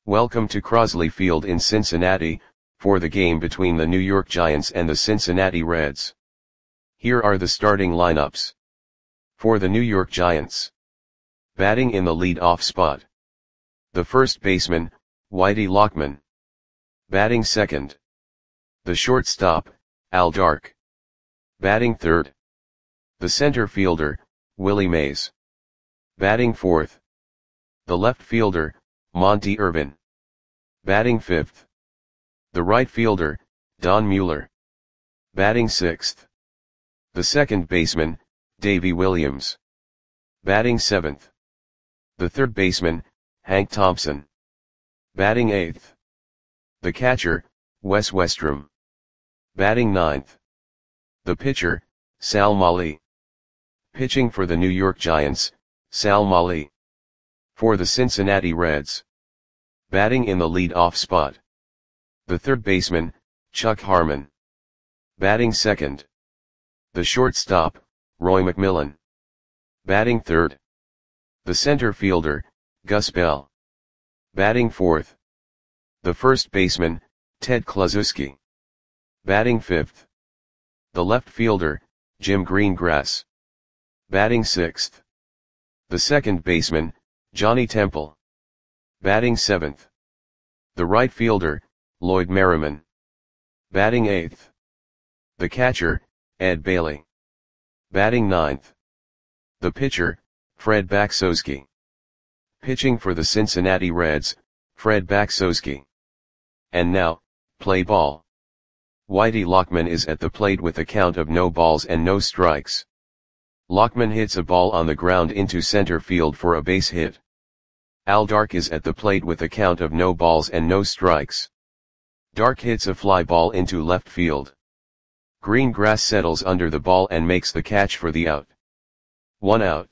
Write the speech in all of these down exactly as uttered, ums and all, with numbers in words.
Welcome to Crosley Field in Cincinnati, for the game between the New York Giants and the Cincinnati Reds. Here are the starting lineups. For the New York Giants. Batting in the lead-off spot. The first baseman, Whitey Lockman. Batting second. The shortstop, Al Dark. Batting third. The center fielder, Willie Mays. Batting fourth. The left fielder, Monte Irvin. Batting fifth. The right fielder, Don Mueller. Batting sixth. The second baseman, Davey Williams. Batting seventh. The third baseman, Hank Thompson. Batting eighth. The catcher, Wes Westrum. Batting ninth. The pitcher, Sal Mali. Pitching for the New York Giants, Sal Mali. For the Cincinnati Reds. Batting in the lead-off spot. The third baseman, Chuck Harmon. Batting second. The shortstop, Roy McMillan. Batting third. The center fielder, Gus Bell. Batting fourth. The first baseman, Ted Kluszewski. Batting fifth. The left fielder, Jim Greengrass. Batting sixth. The second baseman, Johnny Temple. Batting seventh. The right fielder, Lloyd Merriman. Batting eighth. The catcher, Ed Bailey. Batting ninth. The pitcher, Fred Baksowski. Pitching for the Cincinnati Reds, Fred Baksowski. And now, play ball. Whitey Lockman is at the plate with a count of no balls and no strikes. Lockman hits a ball on the ground into center field for a base hit. Al Dark is at the plate with a count of no balls and no strikes. Dark hits a fly ball into left field. Greengrass settles under the ball and makes the catch for the out. One out.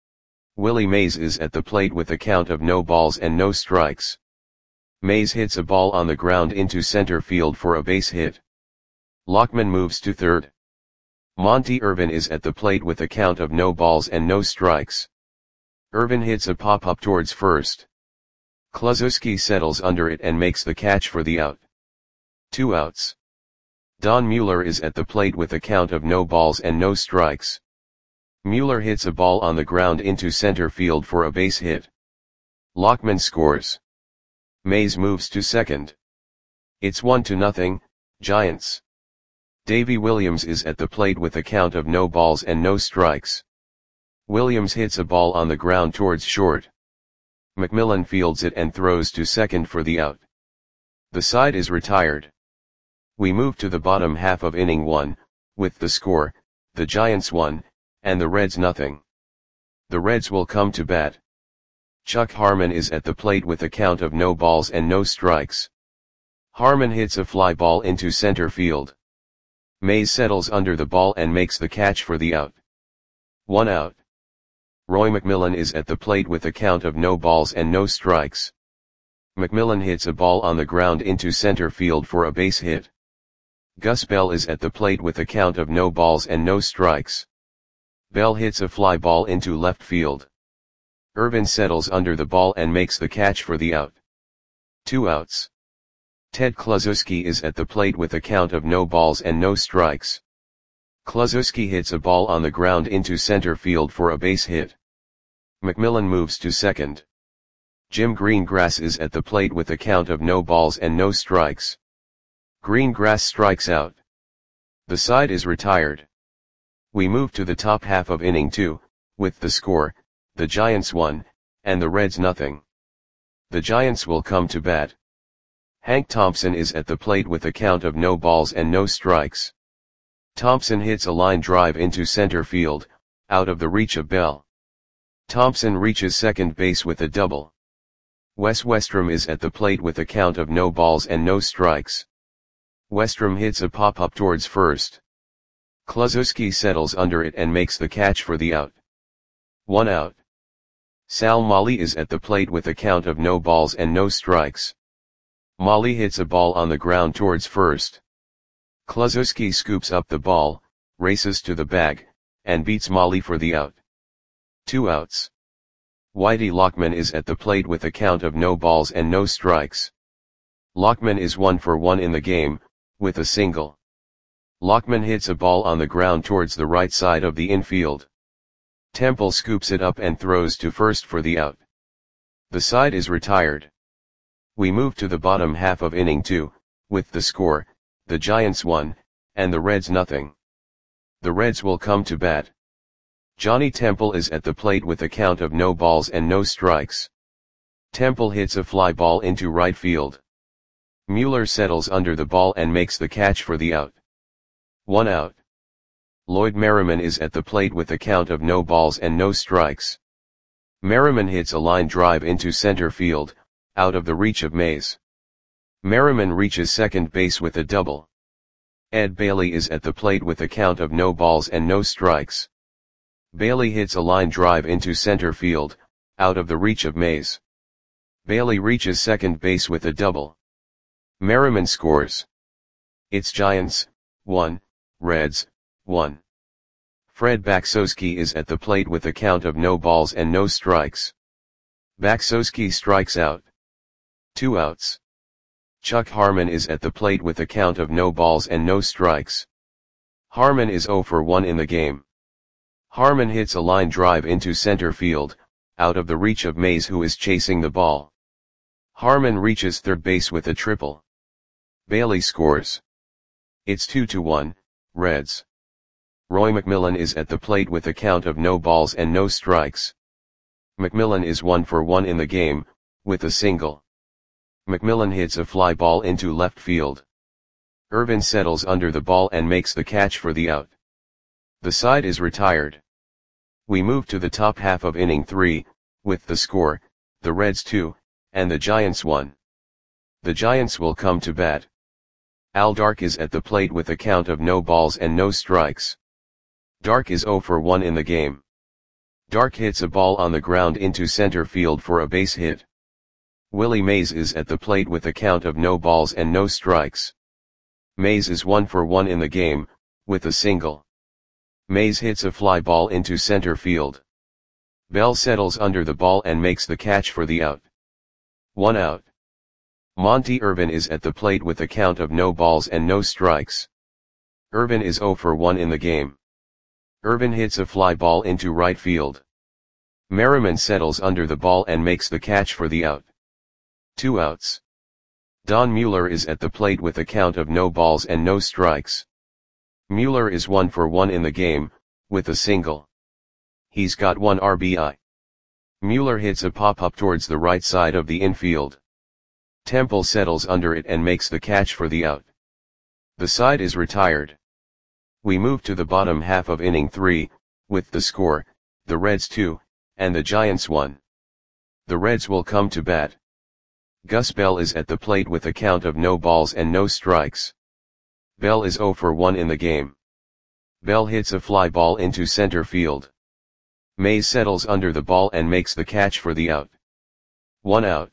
Willie Mays is at the plate with a count of no balls and no strikes. Mays hits a ball on the ground into center field for a base hit. Lockman moves to third. Monte Irvin is at the plate with a count of no balls and no strikes. Irvin hits a pop-up towards first. Kluszewski settles under it and makes the catch for the out. Two outs. Don Mueller is at the plate with a count of no balls and no strikes. Mueller hits a ball on the ground into center field for a base hit. Lockman scores. Mays moves to second. It's one to nothing, Giants. Davey Williams is at the plate with a count of no balls and no strikes. Williams hits a ball on the ground towards short. McMillan fields it and throws to second for the out. The side is retired. We move to the bottom half of inning one, with the score, the Giants one, and the Reds nothing. The Reds will come to bat. Chuck Harmon is at the plate with a count of no balls and no strikes. Harmon hits a fly ball into center field. Mays settles under the ball and makes the catch for the out. One out. Roy McMillan is at the plate with a count of no balls and no strikes. McMillan hits a ball on the ground into center field for a base hit. Gus Bell is at the plate with a count of no balls and no strikes. Bell hits a fly ball into left field. Irvin settles under the ball and makes the catch for the out. Two outs. Ted Kluszewski is at the plate with a count of no balls and no strikes. Kluszewski hits a ball on the ground into center field for a base hit. McMillan moves to second. Jim Greengrass is at the plate with a count of no balls and no strikes. Greengrass strikes out. The side is retired. We move to the top half of inning two, with the score, the Giants one, and the Reds nothing. The Giants will come to bat. Hank Thompson is at the plate with a count of no balls and no strikes. Thompson hits a line drive into center field, out of the reach of Bell. Thompson reaches second base with a double. Wes Westrum is at the plate with a count of no balls and no strikes. Westrum hits a pop-up towards first. Kluszewski settles under it and makes the catch for the out. One out. Sal Mali is at the plate with a count of no balls and no strikes. Mali hits a ball on the ground towards first. Kluszewski scoops up the ball, races to the bag, and beats Mali for the out. Two outs. Whitey Lockman is at the plate with a count of no balls and no strikes. Lockman is one for one in the game, with a single. Lockman hits a ball on the ground towards the right side of the infield. Temple scoops it up and throws to first for the out. The side is retired. We move to the bottom half of inning two, with the score, the Giants one, and the Reds nothing. The Reds will come to bat. Johnny Temple is at the plate with a count of no balls and no strikes. Temple hits a fly ball into right field. Mueller settles under the ball and makes the catch for the out. One out. Lloyd Merriman is at the plate with a count of no balls and no strikes. Merriman hits a line drive into center field, out of the reach of Mays. Merriman reaches second base with a double. Ed Bailey is at the plate with a count of no balls and no strikes. Bailey hits a line drive into center field, out of the reach of Mays. Bailey reaches second base with a double. Merriman scores. It's Giants, one, Reds, one. Fred Baksowski is at the plate with a count of no balls and no strikes. Baksowski strikes out. Two outs. Chuck Harmon is at the plate with a count of no balls and no strikes. Harmon is oh for one in the game. Harmon hits a line drive into center field, out of the reach of Mays who is chasing the ball. Harmon reaches third base with a triple. Bailey scores. It's two to one, Reds. Roy McMillan is at the plate with a count of no balls and no strikes. McMillan is one for one in the game, with a single. McMillan hits a fly ball into left field. Irvin settles under the ball and makes the catch for the out. The side is retired. We move to the top half of inning three, with the score, the Reds two, and the Giants one. The Giants will come to bat. Al Dark is at the plate with a count of no balls and no strikes. Dark is oh for one in the game. Dark hits a ball on the ground into center field for a base hit. Willie Mays is at the plate with a count of no balls and no strikes. Mays is one for one in the game, with a single. Mays hits a fly ball into center field. Bell settles under the ball and makes the catch for the out. One out. Monty Irvin is at the plate with a count of no balls and no strikes. Irvin is oh for one in the game. Irvin hits a fly ball into right field. Merriman settles under the ball and makes the catch for the out. Two outs. Don Mueller is at the plate with a count of no balls and no strikes. Mueller is one for one in the game, with a single. He's got one R B I. Mueller hits a pop-up towards the right side of the infield. Temple settles under it and makes the catch for the out. The side is retired. We move to the bottom half of inning three, with the score, the Reds two, and the Giants one. The Reds will come to bat. Gus Bell is at the plate with a count of no balls and no strikes. Bell is oh for one in the game. Bell hits a fly ball into center field. Mays settles under the ball and makes the catch for the out. One out.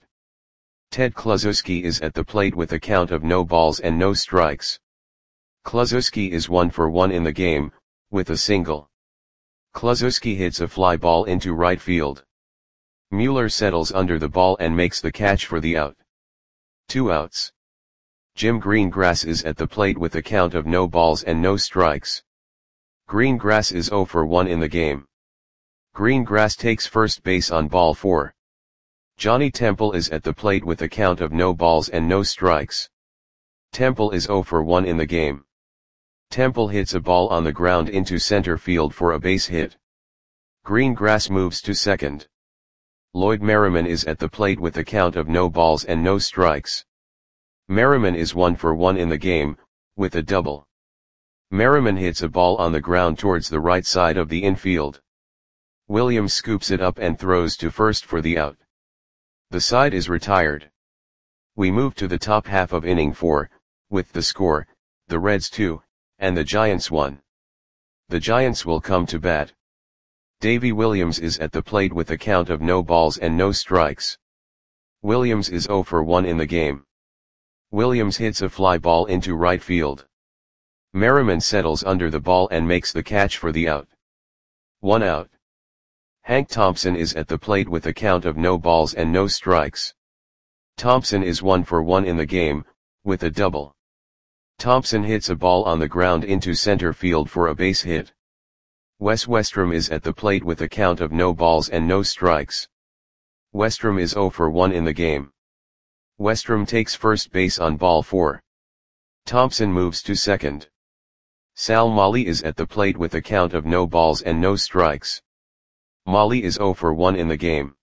Ted Kluszewski is at the plate with a count of no balls and no strikes. Kluszewski is one for one in the game, with a single. Kluszewski hits a fly ball into right field. Mueller settles under the ball and makes the catch for the out. Two outs. Jim Greengrass is at the plate with a count of no balls and no strikes. Greengrass is oh for one in the game. Greengrass takes first base on ball four. Johnny Temple is at the plate with a count of no balls and no strikes. Temple is oh for one in the game. Temple hits a ball on the ground into center field for a base hit. Greengrass moves to second. Lloyd Merriman is at the plate with a count of no balls and no strikes. Merriman is one for one in the game, with a double. Merriman hits a ball on the ground towards the right side of the infield. Williams scoops it up and throws to first for the out. The side is retired. We move to the top half of inning four, with the score, the Reds two, and the Giants one. The Giants will come to bat. Davy Williams is at the plate with a count of no balls and no strikes. Williams is oh for one in the game. Williams hits a fly ball into right field. Merriman settles under the ball and makes the catch for the out. One out. Hank Thompson is at the plate with a count of no balls and no strikes. Thompson is one for one in the game, with a double. Thompson hits a ball on the ground into center field for a base hit. Wes Westrom is at the plate with a count of no balls and no strikes. Westrom is zero for one in the game. Westrom takes first base on ball four. Thompson moves to second. Sal Molly is at the plate with a count of no balls and no strikes. Molly is zero for one in the game.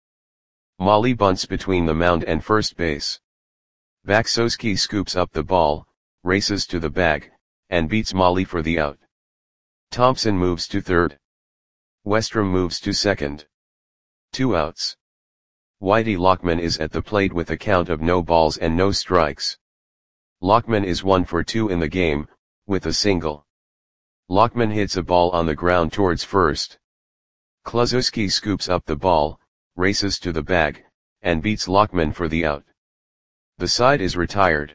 Molly bunts between the mound and first base. Baksowski scoops up the ball, races to the bag, and beats Molly for the out. Thompson moves to third. Westrom moves to second. Two outs. Whitey Lockman is at the plate with a count of no balls and no strikes. Lockman is one for two in the game, with a single. Lockman hits a ball on the ground towards first. Kluszewski scoops up the ball, races to the bag, and beats Lockman for the out. The side is retired.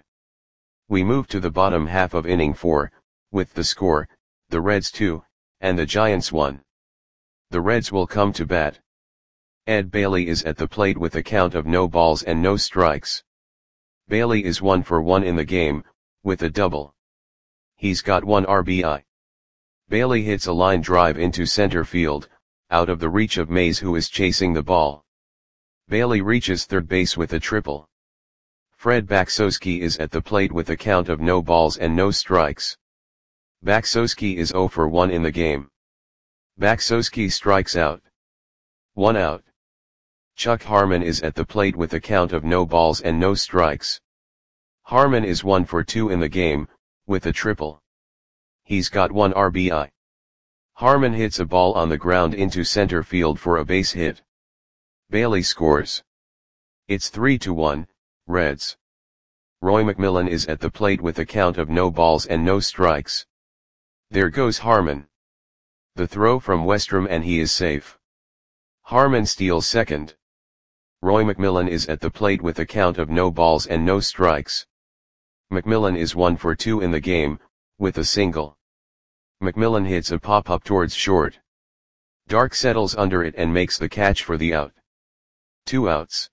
We move to the bottom half of inning four, with the score, the Reds two, and the Giants one. The Reds will come to bat. Ed Bailey is at the plate with a count of no balls and no strikes. Bailey is one for one in the game, with a double. He's got one R B I. Bailey hits a line drive into center field, out of the reach of Mays, who is chasing the ball. Bailey reaches third base with a triple. Fred Baksowski is at the plate with a count of no balls and no strikes. Baksowski is zero for one in the game. Baksowski strikes out. One out. Chuck Harmon is at the plate with a count of no balls and no strikes. Harmon is one for two in the game, with a triple. He's got one R B I. Harmon hits a ball on the ground into center field for a base hit. Bailey scores. It's three to one, Reds. Roy McMillan is at the plate with a count of no balls and no strikes. There goes Harmon. The throw from Westrom and he is safe. Harmon steals second. Roy McMillan is at the plate with a count of no balls and no strikes. McMillan is one for two in the game, with a single. McMillan hits a pop-up towards short. Dark settles under it and makes the catch for the out. Two outs.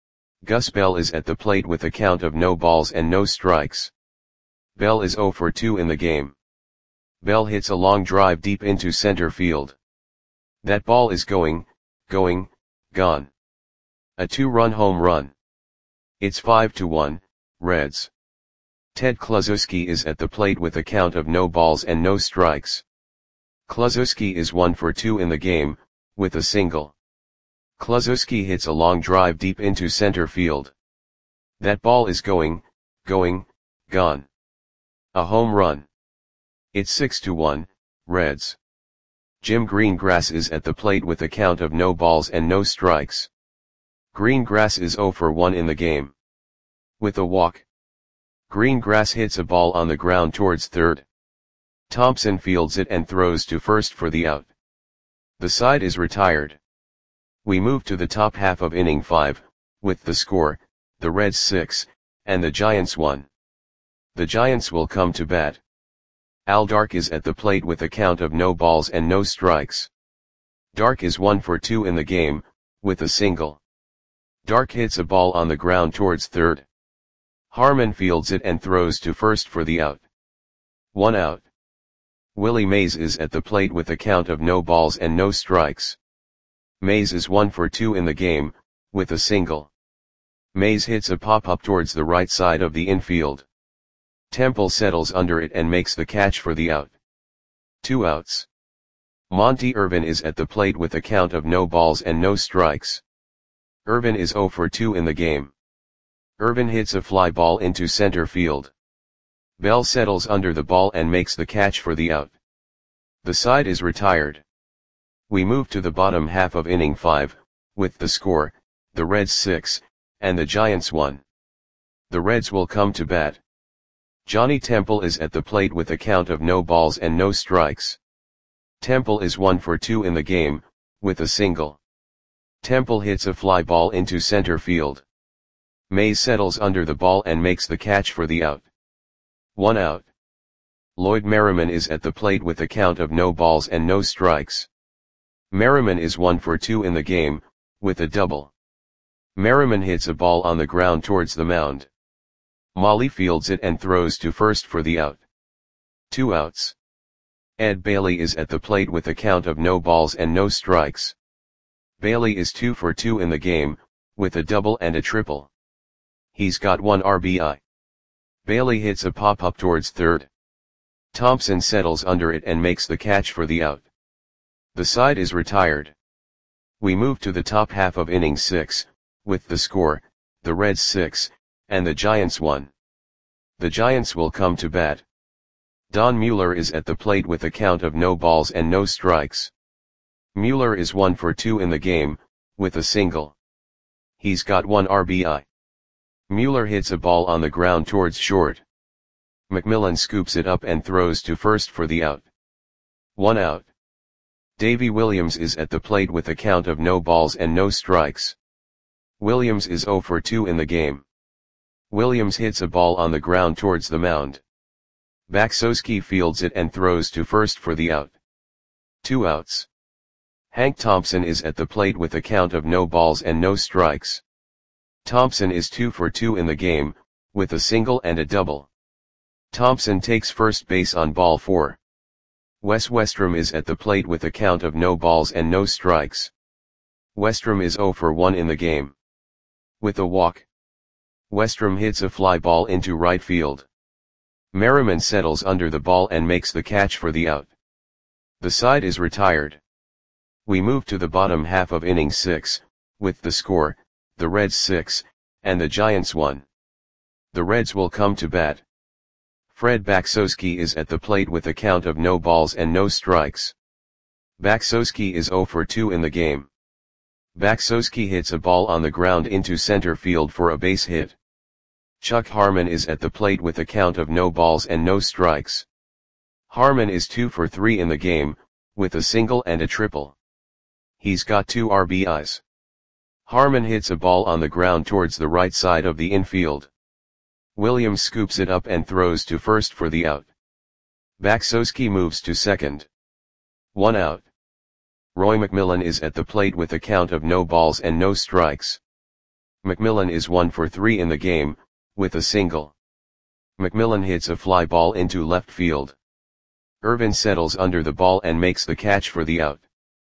Gus Bell is at the plate with a count of no balls and no strikes. Bell is zero for two in the game. Bell hits a long drive deep into center field. That ball is going, going, gone. A two-run home run. It's five to one, Reds. Ted Kluszewski is at the plate with a count of no balls and no strikes. Kluszewski is one for two in the game, with a single. Kluszewski hits a long drive deep into center field. That ball is going, going, gone. A home run. It's six to one, Reds. Jim Greengrass is at the plate with a count of no balls and no strikes. Greengrass is zero for one in the game. With a walk. Greengrass hits a ball on the ground towards third. Thompson fields it and throws to first for the out. The side is retired. We move to the top half of inning five, with the score, the Reds six, and the Giants one. The Giants will come to bat. Al Dark is at the plate with a count of no balls and no strikes. Dark is one for two in the game, with a single. Dark hits a ball on the ground towards third. Harmon fields it and throws to first for the out. One out. Willie Mays is at the plate with a count of no balls and no strikes. Mays is one for two in the game, with a single. Mays hits a pop-up towards the right side of the infield. Temple settles under it and makes the catch for the out. Two outs. Monty Irvin is at the plate with a count of no balls and no strikes. Irvin is zero for two in the game. Irvin hits a fly ball into center field. Bell settles under the ball and makes the catch for the out. The side is retired. We move to the bottom half of inning five, with the score, the Reds six, and the Giants one. The Reds will come to bat. Johnny Temple is at the plate with a count of no balls and no strikes. Temple is one for two in the game, with a single. Temple hits a fly ball into center field. Mays settles under the ball and makes the catch for the out. One out. Lloyd Merriman is at the plate with a count of no balls and no strikes. Merriman is one for two in the game, with a double. Merriman hits a ball on the ground towards the mound. Molly fields it and throws to first for the out. Two outs. Ed Bailey is at the plate with a count of no balls and no strikes. Bailey is two for two in the game, with a double and a triple. He's got one R B I. Bailey hits a pop-up towards third. Thompson settles under it and makes the catch for the out. The side is retired. We move to the top half of inning six, with the score, the Reds six, and the Giants one. The Giants will come to bat. Don Mueller is at the plate with a count of no balls and no strikes. Mueller is one for two in the game, with a single. He's got one R B I. Mueller hits a ball on the ground towards short. McMillan scoops it up and throws to first for the out. One out. Davy Williams is at the plate with a count of no balls and no strikes. Williams is zero for two in the game. Williams hits a ball on the ground towards the mound. Baksowski fields it and throws to first for the out. Two outs. Hank Thompson is at the plate with a count of no balls and no strikes. Thompson is two for two in the game, with a single and a double. Thompson takes first base on ball four. Wes Westrom is at the plate with a count of no balls and no strikes. Westrom is zero for one in the game. With a walk, Westrom hits a fly ball into right field. Merriman settles under the ball and makes the catch for the out. The side is retired. We move to the bottom half of inning six, with the score, the Reds six, and the Giants one. The Reds will come to bat. Fred Baksowski is at the plate with a count of no balls and no strikes. Baksowski is zero for two in the game. Baksowski hits a ball on the ground into center field for a base hit. Chuck Harmon is at the plate with a count of no balls and no strikes. Harmon is two for three in the game, with a single and a triple. He's got two R B Is. Harmon hits a ball on the ground towards the right side of the infield. Williams scoops it up and throws to first for the out. Baksowski moves to second. One out. Roy McMillan is at the plate with a count of no balls and no strikes. McMillan is one for three in the game, with a single. McMillan hits a fly ball into left field. Irvin settles under the ball and makes the catch for the out.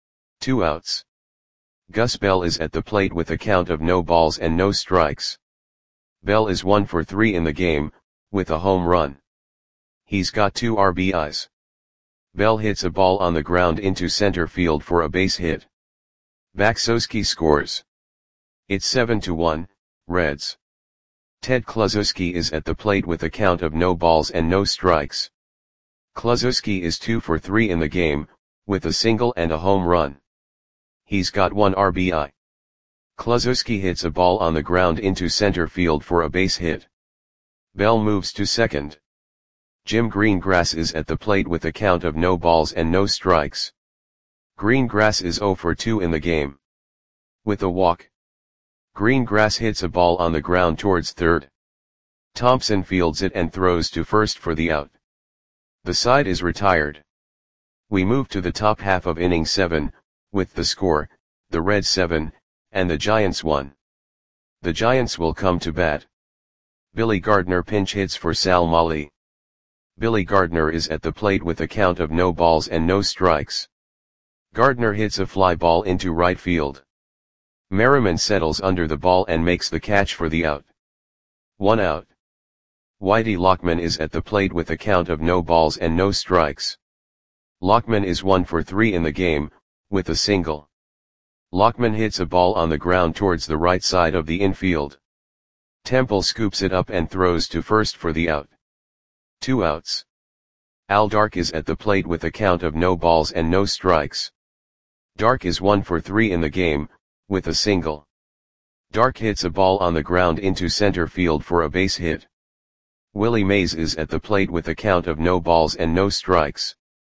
Two outs. Gus Bell is at the plate with a count of no balls and no strikes. Bell is one for three in the game, with a home run. He's got two R B Is. Bell hits a ball on the ground into center field for a base hit. Baksowski scores. It's seven to one, Reds. Ted Kluszewski is at the plate with a count of no balls and no strikes. Kluszewski is two for three in the game, with a single and a home run. He's got one R B I. Kluszewski hits a ball on the ground into center field for a base hit. Bell moves to second. Jim Greengrass is at the plate with a count of no balls and no strikes. Greengrass is zero for two in the game. With a walk, Greengrass hits a ball on the ground towards third. Thompson fields it and throws to first for the out. The side is retired. We move to the top half of inning seven, with the score, the Reds seven, and the Giants one. The Giants will come to bat. Billy Gardner pinch hits for Sal Molly. Billy Gardner is at the plate with a count of no balls and no strikes. Gardner hits a fly ball into right field. Merriman settles under the ball and makes the catch for the out. One out. Whitey Lockman is at the plate with a count of no balls and no strikes. Lockman is one for three in the game, with a single. Lockman hits a ball on the ground towards the right side of the infield. Temple scoops it up and throws to first for the out. Two outs. Al Dark is at the plate with a count of no balls and no strikes. Dark is one for three in the game, with a single. Dark hits a ball on the ground into center field for a base hit. Willie Mays is at the plate with a count of no balls and no strikes.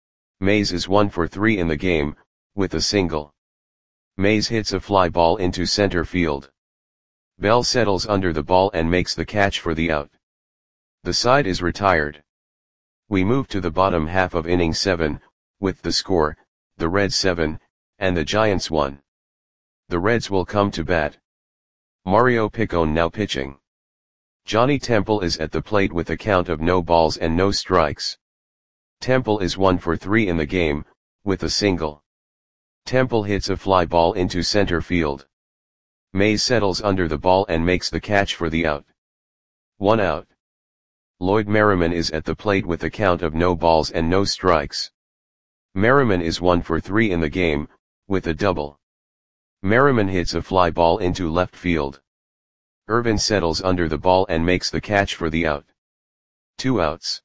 Mays is one for three in the game, with a single. Mays hits a fly ball into center field. Bell settles under the ball and makes the catch for the out. The side is retired. We move to the bottom half of inning seven, with the score, the Reds seven, and the Giants won. The Reds will come to bat. Mario Picone now pitching. Johnny Temple is at the plate with a count of no balls and no strikes. Temple is one for three in the game, with a single. Temple hits a fly ball into center field. Mays settles under the ball and makes the catch for the out. One out. Lloyd Merriman is at the plate with a count of no balls and no strikes. Merriman is one for three in the game, with a double. Merriman hits a fly ball into left field. Irvin settles under the ball and makes the catch for the out. Two outs.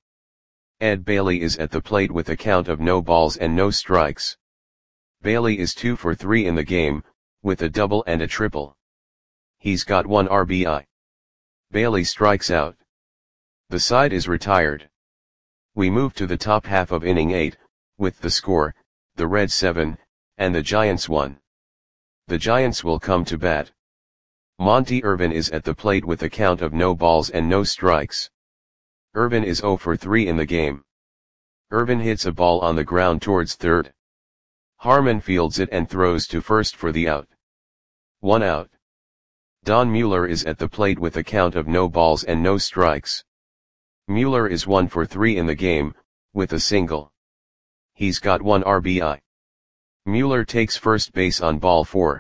Ed Bailey is at the plate with a count of no balls and no strikes. Bailey is two for three in the game, with a double and a triple. He's got one R B I. Bailey strikes out. The side is retired. We move to the top half of inning eight, with the score, the Reds seven, and the Giants one. The Giants will come to bat. Monty Irvin is at the plate with a count of no balls and no strikes. Irvin is zero for three in the game. Irvin hits a ball on the ground towards third. Harmon fields it and throws to first for the out. One out. Don Mueller is at the plate with a count of no balls and no strikes. Mueller is one for three in the game, with a single. He's got one R B I. Mueller takes first base on ball four.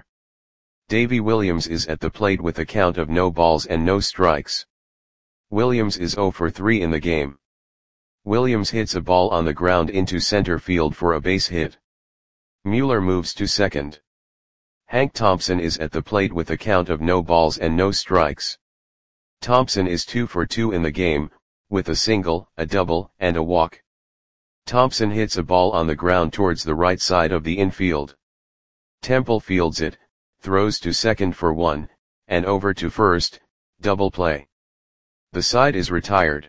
Davy Williams is at the plate with a count of no balls and no strikes. Williams is zero for three in the game. Williams hits a ball on the ground into center field for a base hit. Mueller moves to second. Hank Thompson is at the plate with a count of no balls and no strikes. Thompson is two for two in the game, with a single, a double, and a walk. Thompson hits a ball on the ground towards the right side of the infield. Temple fields it, throws to second for one, and over to first, double play. The side is retired.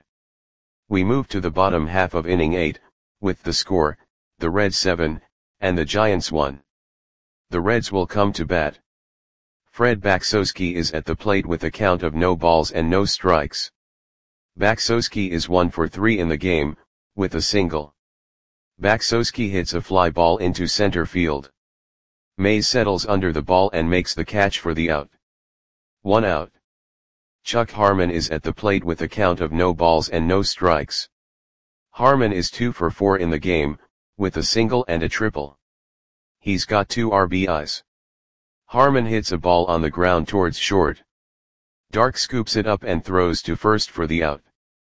We move to the bottom half of inning eight, with the score, the Reds seven, and the Giants one. The Reds will come to bat. Fred Baksowski is at the plate with a count of no balls and no strikes. Baksowski is one for three in the game, with a single. Baksowski hits a fly ball into center field. Mays settles under the ball and makes the catch for the out. One out. Chuck Harmon is at the plate with a count of no balls and no strikes. Harmon is two for four in the game, with a single and a triple. He's got two R B Is. Harmon hits a ball on the ground towards short. Dark scoops it up and throws to first for the out.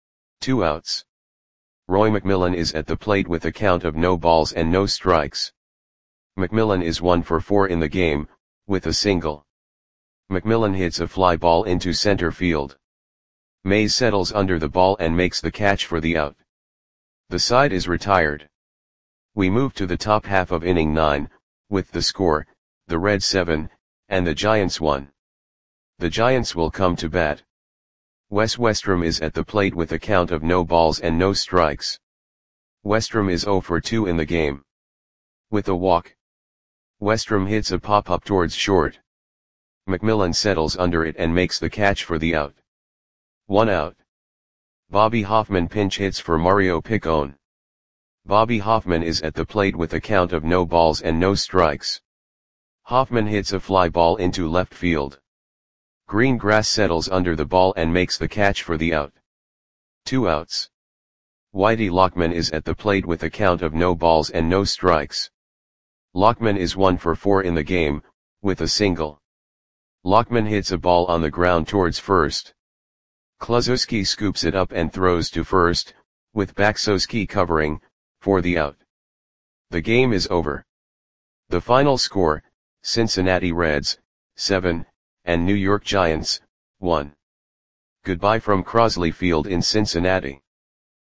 Two outs. Roy McMillan is at the plate with a count of no balls and no strikes. McMillan is one for four in the game, with a single. McMillan hits a fly ball into center field. Mays settles under the ball and makes the catch for the out. The side is retired. We move to the top half of inning nine, with the score, the Reds seven, and the Giants one. The Giants will come to bat. Wes Westrom is at the plate with a count of no balls and no strikes. Westrom is zero for two in the game. With a walk. Westrom hits a pop-up towards short. McMillan settles under it and makes the catch for the out. One out. Bobby Hoffman pinch hits for Mario Picone. Bobby Hoffman is at the plate with a count of no balls and no strikes. Hoffman hits a fly ball into left field. Greengrass settles under the ball and makes the catch for the out. Two outs. Whitey Lockman is at the plate with a count of no balls and no strikes. Lockman is one for four in the game, with a single. Lockman hits a ball on the ground towards first. Kluszewski scoops it up and throws to first, with Baksowski covering, for the out. The game is over. The final score, Cincinnati Reds, seven, and New York Giants, one. Goodbye from Crosley Field in Cincinnati.